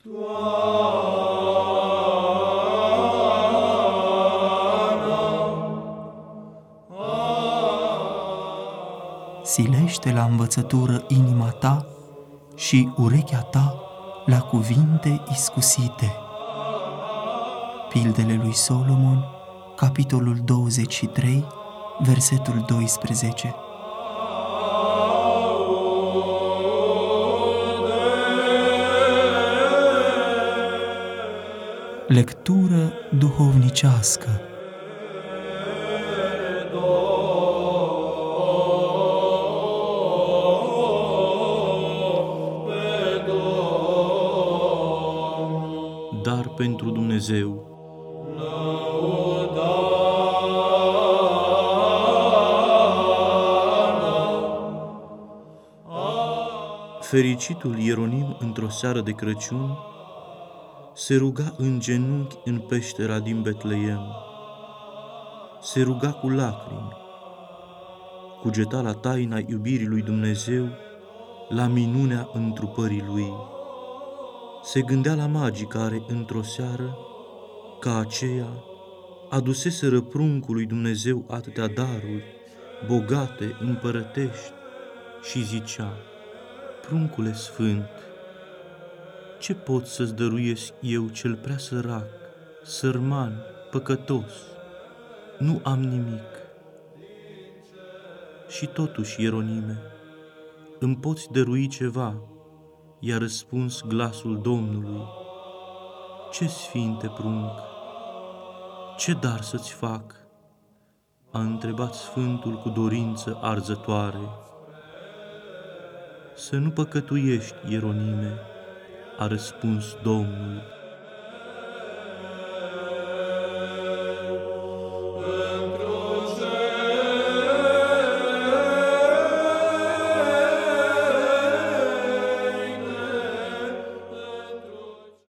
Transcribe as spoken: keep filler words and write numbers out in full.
Silește la învățătură inima ta și urechea ta la cuvinte iscusite. Pildele lui Solomon, capitolul douăzeci și trei, versetul doisprezece. Lectură duhovnicească. Dar pentru Dumnezeu. Fericitul Ieronim, într-o seară de Crăciun, se ruga în genunchi în peștera din Betleem. Se ruga cu lacrimi, cugeta la taina iubirii lui Dumnezeu, la minunea întrupării lui. Se gândea la magii care, într-o seară ca aceea, aduseseră pruncului Dumnezeu atâtea daruri, bogate, împărătești, și zicea: Pruncule sfânt, ce pot să-ți dăruiesc eu cel prea sărac, sărman, păcătos? Nu am nimic. Și totuși, Ieronime, îmi poți dărui ceva? I-a răspuns glasul Domnului: Ce sfinte prunc, ce dar să-ți fac? A întrebat Sfântul cu dorință arzătoare. Să nu păcătuiești, Ieronime, a răspuns Domnul.